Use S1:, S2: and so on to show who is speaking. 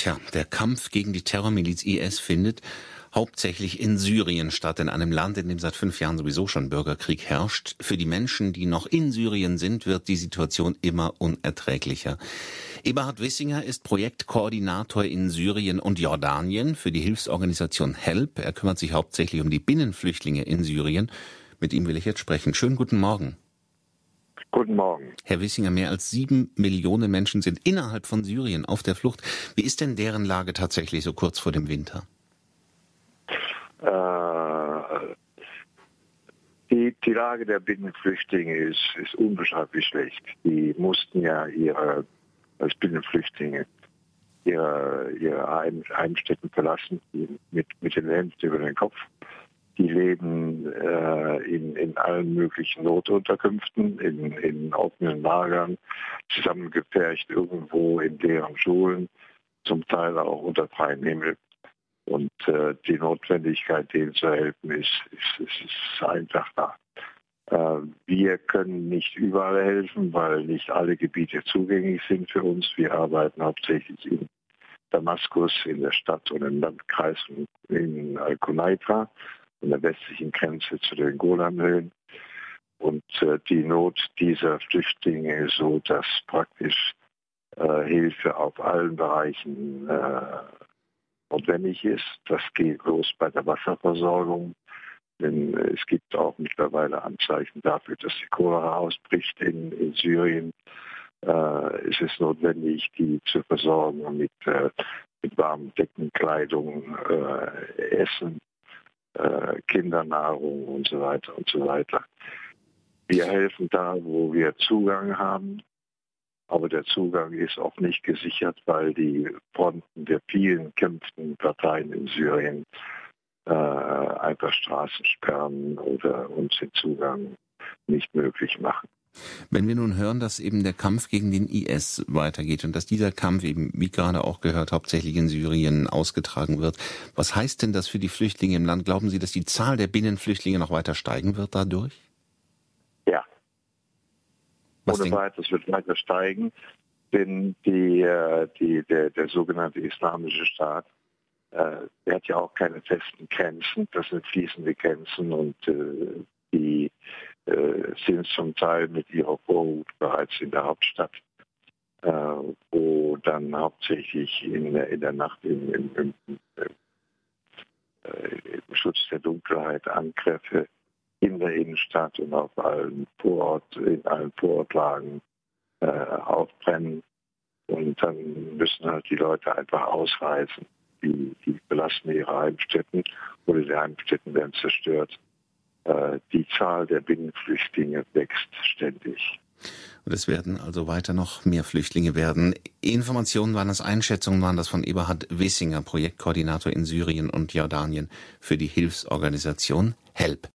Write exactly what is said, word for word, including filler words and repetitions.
S1: Tja, der Kampf gegen die Terrormiliz I S findet hauptsächlich in Syrien statt, in einem Land, in dem seit fünf Jahren sowieso schon Bürgerkrieg herrscht. Für die Menschen, die noch in Syrien sind, wird die Situation immer unerträglicher. Eberhard Wissinger ist Projektkoordinator in Syrien und Jordanien für die Hilfsorganisation HELP. Er kümmert sich hauptsächlich um die Binnenflüchtlinge in Syrien. Mit ihm will ich jetzt sprechen. Schönen guten Morgen.
S2: Guten Morgen.
S1: Herr Wissinger, mehr als sieben Millionen Menschen sind innerhalb von Syrien auf der Flucht. Wie ist denn deren Lage tatsächlich so kurz vor dem Winter?
S2: Äh, die, die Lage der Binnenflüchtlinge ist, ist unbeschreiblich schlecht. Die mussten ja ihre, als Binnenflüchtlinge ihre, ihre Heim, Heimstätten verlassen, mit, mit den Händen über den Kopf. Die leben äh, in, in allen möglichen Notunterkünften, in, in offenen Lagern, zusammengepfercht irgendwo in deren Schulen, zum Teil auch unter freiem Himmel. Und äh, die Notwendigkeit, denen zu helfen, ist, ist, ist, ist einfach da. Äh, wir können nicht überall helfen, weil nicht alle Gebiete zugänglich sind für uns. Wir arbeiten hauptsächlich in Damaskus, in der Stadt und im Landkreis in Al-Quneitra, an der westlichen Grenze zu den Golanhöhen. Und äh, die Not dieser Flüchtlinge ist so, dass praktisch äh, Hilfe auf allen Bereichen äh, notwendig ist. Das geht los bei der Wasserversorgung, denn es gibt auch mittlerweile Anzeichen dafür, dass die Cholera ausbricht in, in Syrien. Äh, es ist notwendig, die zu versorgen mit, äh, mit warmen Decken, Kleidung, äh, Essen, äh, Kindernahrung und so weiter und so weiter. Wir helfen da, wo wir Zugang haben. Aber der Zugang ist auch nicht gesichert, weil die Fronten der vielen kämpfenden Parteien in Syrien äh, einfach Straßen sperren oder uns den Zugang nicht möglich machen.
S1: Wenn wir nun hören, dass eben der Kampf gegen den I S weitergeht und dass dieser Kampf eben, wie gerade auch gehört, hauptsächlich in Syrien ausgetragen wird, was heißt denn das für die Flüchtlinge im Land? Glauben Sie, dass die Zahl der Binnenflüchtlinge noch weiter steigen wird dadurch?
S2: Ja.
S1: Was
S2: Ohne weiteres wird weiter steigen, denn die, die, der, der sogenannte Islamische Staat, äh, der hat ja auch keine festen Grenzen, das sind fließende Grenzen und äh, die äh, sind zum Teil mit ihrer Vorhut bereits in der Hauptstadt, äh, wo dann hauptsächlich in, in der Nacht im, im, im, im, äh, im Schutz der Dunkelheit Angriffe in der Innenstadt und auf allen Vorort, in allen Vorortlagen äh, aufbrennen. Und dann müssen halt die Leute einfach ausreisen. Die, die verlassen ihre Heimstätten oder die Heimstätten werden zerstört. Äh, die Zahl der Binnenflüchtlinge wächst ständig.
S1: Und es werden also weiter noch mehr Flüchtlinge werden. Informationen waren das, Einschätzungen waren das von Eberhard Wissinger, Projektkoordinator in Syrien und Jordanien für die Hilfsorganisation HELP.